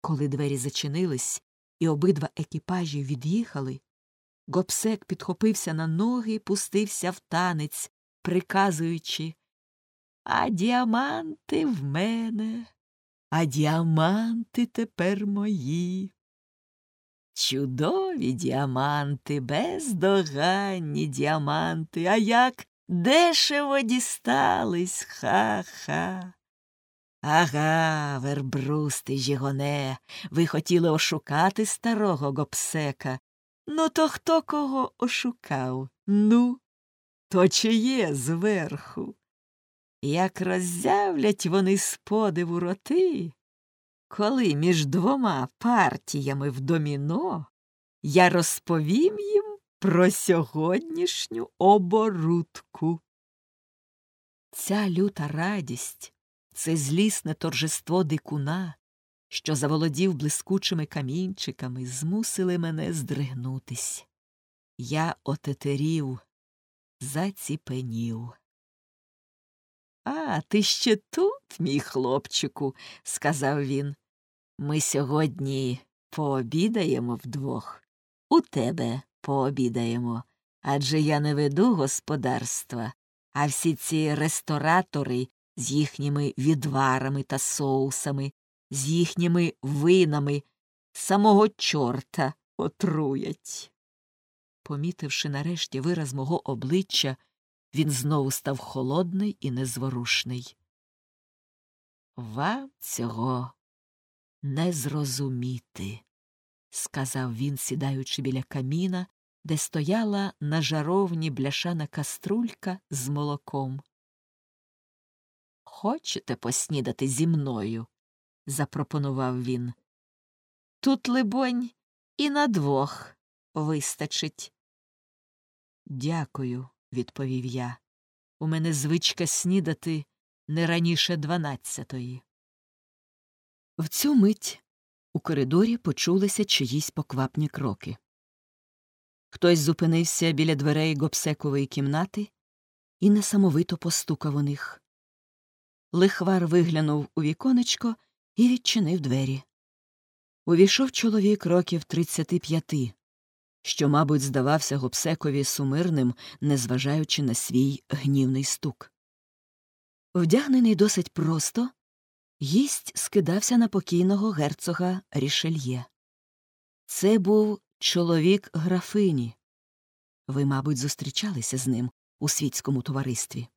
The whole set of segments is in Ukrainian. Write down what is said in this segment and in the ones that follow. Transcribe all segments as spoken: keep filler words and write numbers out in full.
Коли двері зачинились і обидва екіпажі від'їхали, Гобсек підхопився на ноги і пустився в танець, приказуючи: «А діаманти в мене, а діаманти тепер мої. Чудові діаманти, бездоганні діаманти, а як дешево дістались, ха-ха. Ага, вербрусти, жігоне, ви хотіли ошукати старого Гобсека. Ну, то хто кого ошукав? Ну, то чиє зверху? Як роззявлять вони з подиву роти, коли між двома партіями в доміно я розповім їм про сьогоднішню оборудку». Ця люта радість, це злісне торжество дикуна, що заволодів блискучими камінчиками, змусили мене здригнутись. Я отетерів, заціпенів. «А, ти ще тут, мій хлопчику», – сказав він. «Ми сьогодні пообідаємо вдвох. У тебе пообідаємо, адже я не веду господарства, а всі ці ресторатори з їхніми відварами та соусами, з їхніми винами самого чорта отруять». Помітивши нарешті вираз мого обличчя, він знову став холодний і незворушний. «Вам цього не зрозуміти», – сказав він, сідаючи біля каміна, де стояла на жаровні бляшана каструлька з молоком. «Хочете поснідати зі мною?» – запропонував він. «Тут, либонь, і на двох вистачить». «Дякую», – відповів я. «У мене звичка снідати не раніше дванадцятої». В цю мить у коридорі почулися чиїсь поквапні кроки. Хтось зупинився біля дверей Гобсекової кімнати і несамовито постукав у них. Лихвар виглянув у віконечко і відчинив двері. Увійшов чоловік років тридцяти п'яти, що, мабуть, здавався Гобсекові сумирним, незважаючи на свій гнівний стук. Вдягнений досить просто, гість скидався на покійного герцога Рішельє. Це був чоловік графині. Ви, мабуть, зустрічалися з ним у світському товаристві.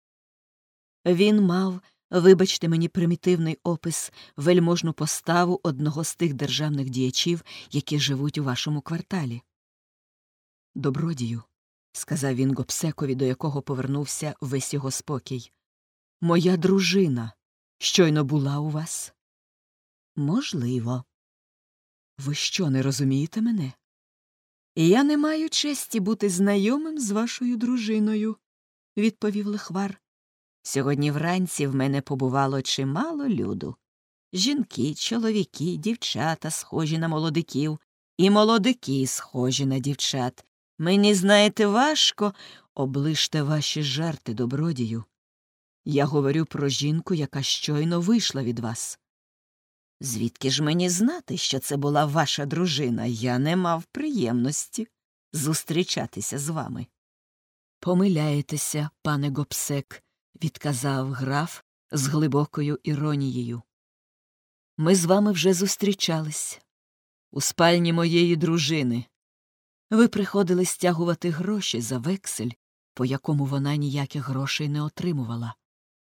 Він мав, вибачте мені примітивний опис, вельможну поставу одного з тих державних діячів, які живуть у вашому кварталі. «Добродію», – сказав він Гобсекові, до якого повернувся весь його спокій, – «моя дружина щойно була у вас?» «Можливо». «Ви що, не розумієте мене?» «Я не маю честі бути знайомим з вашою дружиною», – відповів лихвар. «Сьогодні вранці в мене побувало чимало люду. Жінки, чоловіки, дівчата, схожі на молодиків, і молодики, схожі на дівчат. Мені, знаєте, важко, оближте ваші жарти, добродію. Я говорю про жінку, яка щойно вийшла від вас». «Звідки ж мені знати, що це була ваша дружина? Я не мав приємності зустрічатися з вами». «Помиляєтеся, пане Гобсек», – відказав граф з глибокою іронією. «Ми з вами вже зустрічались у спальні моєї дружини. Ви приходили стягувати гроші за вексель, по якому вона ніяких грошей не отримувала».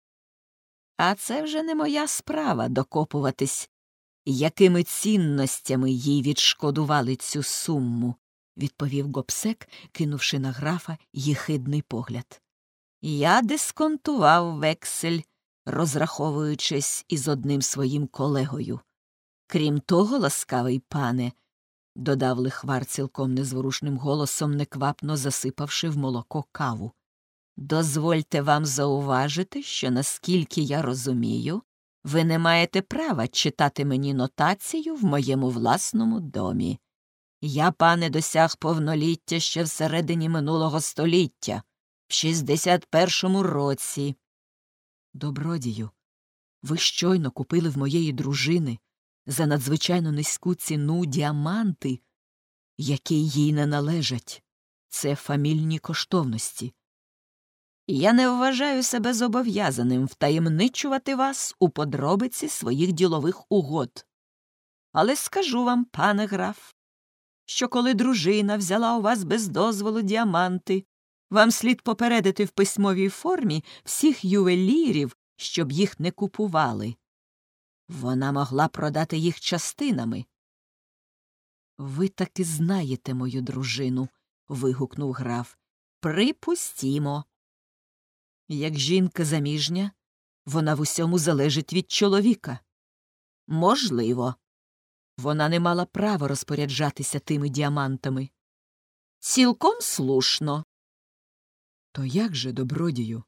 «А це вже не моя справа докопуватись, якими цінностями їй відшкодували цю суму», – відповів Гобсек, кинувши на графа єхидний погляд. «Я дисконтував вексель, розраховуючись із одним своїм колегою. Крім того, ласкавий пане», – додав лихвар цілком незворушним голосом, неквапно засипавши в молоко каву, «дозвольте вам зауважити, що, наскільки я розумію, ви не маєте права читати мені нотацію в моєму власному домі. Я, пане, досяг повноліття ще всередині минулого століття, в шістдесят першому році». «Добродію, ви щойно купили в моєї дружини за надзвичайно низьку ціну діаманти, які їй не належать. Це фамільні коштовності. Я не вважаю себе зобов'язаним втаємничувати вас у подробиці своїх ділових угод. Але скажу вам, пане граф, що коли дружина взяла у вас без дозволу діаманти, вам слід попередити в письмовій формі всіх ювелірів, щоб їх не купували. Вона могла продати їх частинами. Ви таки знаєте мою дружину, вигукнув граф. Припустімо. Як жінка заміжня, вона в усьому залежить від чоловіка. Можливо. Вона не мала права розпоряджатися тими діамантами. Цілком слушно. То як же, добродію?